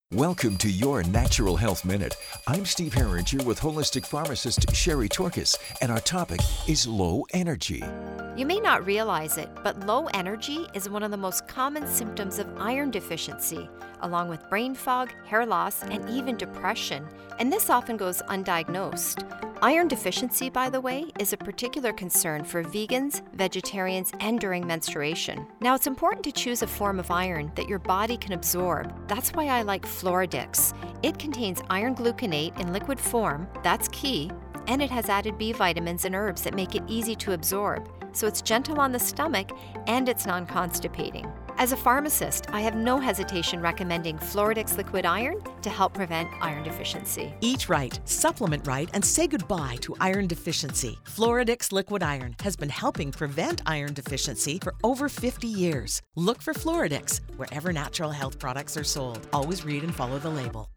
Welcome to your Natural Health Minute. I'm Steve Herringer with holistic pharmacist Sherry Torkis, and our topic is low energy. You may not realize it, but low energy is one of the most common symptoms of iron deficiency, along with brain fog, hair loss, and even depression, and this often goes undiagnosed. Iron deficiency, by the way, is a particular concern for vegans, vegetarians, and during menstruation. Now, it's important to choose a form of iron that your body can absorb. That's why I like Floradix. It contains iron gluconate in liquid form, that's key, and it has added B vitamins and herbs that make it easy to absorb. So it's gentle on the stomach and it's non-constipating. As a pharmacist, I have no hesitation recommending Floradix Liquid Iron to help prevent iron deficiency. Eat right, supplement right, and say goodbye to iron deficiency. Floradix Liquid Iron has been helping prevent iron deficiency for over 50 years. Look for Floradix wherever natural health products are sold. Always read and follow the label.